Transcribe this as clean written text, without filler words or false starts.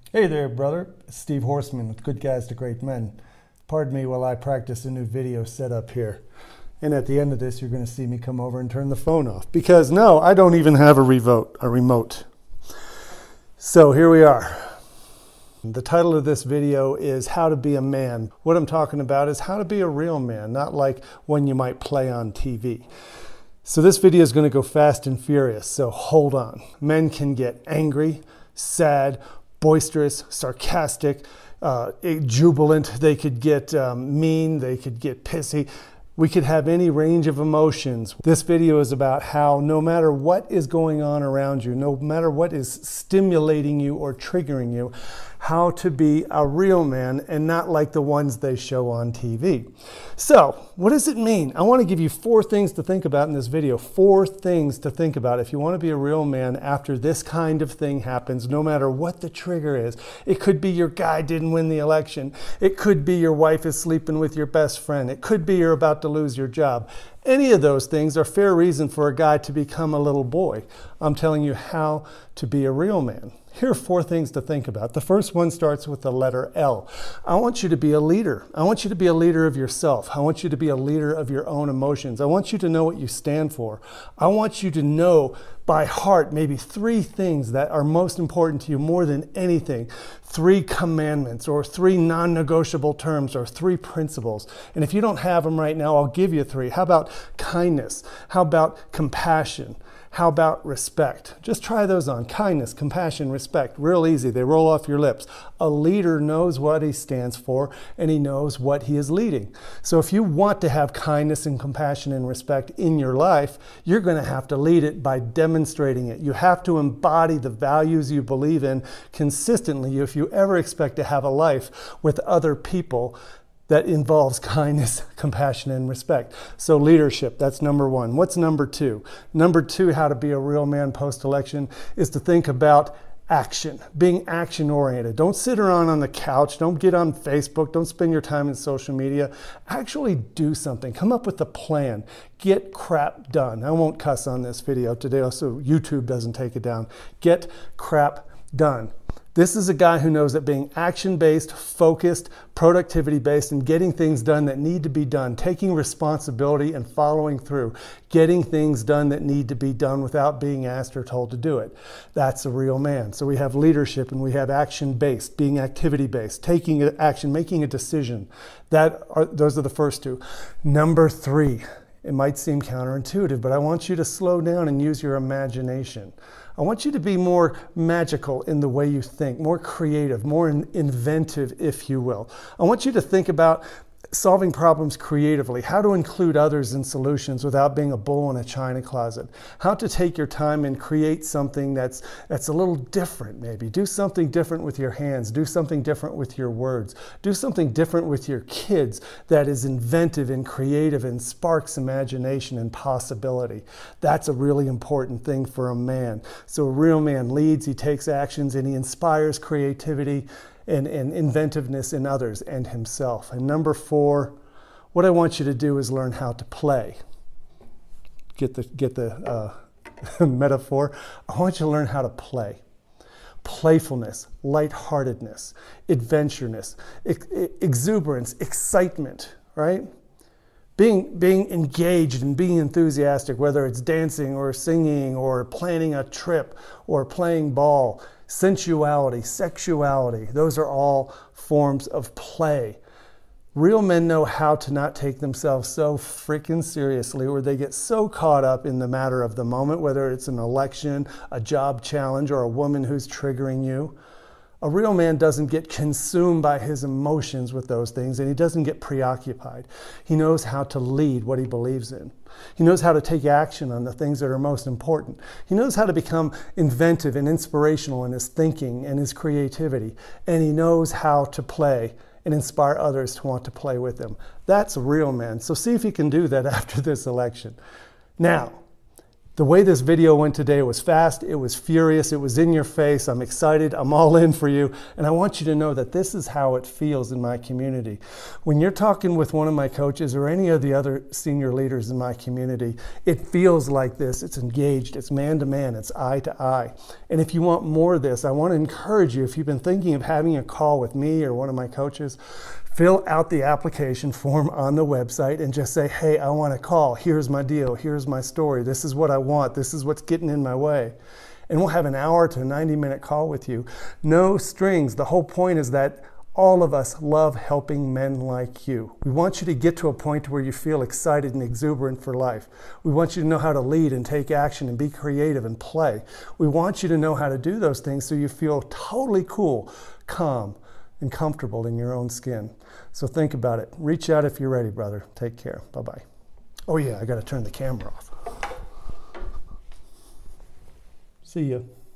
Hey there, brother. It's Steve Horseman with Good Guys to Great Men. Pardon me while I practice a new video setup here. And at the end of this, you're going to see me come over and turn the phone off. Because no, I don't even have a remote. So here we are. The title of this video is How to Be a Man. What I'm talking about is how to be a real man, not like one you might play on TV. So this video is going to go fast and furious, so hold on. Men can get angry, sad, boisterous, sarcastic, jubilant. They could get mean, they could get pissy. We could have any range of emotions. This video is about how no matter what is going on around you, no matter what is stimulating you or triggering you, how to be a real man and not like the ones they show on TV. So, what does it mean? I want to give you 4 things to think about in this video. 4 things to think about if you want to be a real man after this kind of thing happens, no matter what the trigger is. It could be your guy didn't win the election. It could be your wife is sleeping with your best friend. It could be you're about to lose your job. Any of those things are fair reason for a guy to become a little boy. I'm telling you how to be a real man. Here are 4 things to think about. The first one starts with the letter L. I want you to be a leader. I want you to be a leader of yourself. I want you to be a leader of your own emotions. I want you to know what you stand for. I want you to know by heart maybe 3 things that are most important to you more than anything. 3 commandments or 3 non-negotiable terms or 3 principles. And if you don't have them right now, I'll give you 3. How about kindness? How about compassion? How about respect? Just try those on. Kindness, compassion, respect. Real easy. They roll off your lips. A leader knows what he stands for and he knows what he is leading. So if you want to have kindness and compassion and respect in your life, you're going to have to lead it by demonstrating it. You have to embody the values you believe in consistently if you ever expect to have a life with other people that involves kindness, compassion, and respect. So leadership, that's number 1. What's number 2? Number 2, how to be a real man post-election, is to think about action, being action-oriented. Don't sit around on the couch. Don't get on Facebook. Don't spend your time in social media. Actually do something. Come up with a plan. Get crap done. I won't cuss on this video today, so YouTube doesn't take it down. Get crap done. This is a guy who knows that being action-based, focused, productivity-based, and getting things done that need to be done, taking responsibility and following through, getting things done that need to be done without being asked or told to do it. That's a real man. So we have leadership and we have action-based, being activity-based, taking action, making a decision. Those are the first 2. Number 3. It might seem counterintuitive, but I want you to slow down and use your imagination. I want you to be more magical in the way you think, more creative, more inventive, if you will. I want you to think about solving problems creatively, how to include others in solutions without being a bull in a china closet, how to take your time and create something that's a little different maybe. Do something different with your hands, do something different with your words, do something different with your kids that is inventive and creative and sparks imagination and possibility. That's a really important thing for a man. So a real man leads, he takes actions, and he inspires creativity and inventiveness in others and himself. And number 4, what I want you to do is learn how to play. Get the metaphor? I want you to learn how to play. Playfulness, lightheartedness, adventureness, exuberance, excitement, right? Being engaged and being enthusiastic, whether it's dancing or singing or planning a trip or playing ball. Sensuality, sexuality, those are all forms of play. Real men know how to not take themselves so freaking seriously or they get so caught up in the matter of the moment, whether it's an election, a job challenge, or a woman who's triggering you. A real man doesn't get consumed by his emotions with those things, and he doesn't get preoccupied. He knows how to lead what he believes in. He knows how to take action on the things that are most important. He knows how to become inventive and inspirational in his thinking and his creativity, and he knows how to play and inspire others to want to play with him. That's a real man. So see if he can do that after this election. Now, The way this video went today, it was fast, it was furious, it was in your face. I'm excited, I'm all in for you. And I want you to know that this is how it feels in my community. When you're talking with one of my coaches or any of the other senior leaders in my community, it feels like this. It's engaged, it's man to man, it's eye to eye. And if you want more of this, I want to encourage you, if you've been thinking of having a call with me or one of my coaches, fill out the application form on the website and just say, hey, I want to call. Here's my deal. Here's my story. This is what I want. This is what's getting in my way. And we'll have an hour to 90-minute call with you. No strings. The whole point is that all of us love helping men like you. We want you to get to a point where you feel excited and exuberant for life. We want you to know how to lead and take action and be creative and play. We want you to know how to do those things so you feel totally cool, calm, and comfortable in your own skin. So think about it. Reach out if you're ready, brother. Take care. Bye-bye. Oh yeah, I got to turn the camera off. See ya.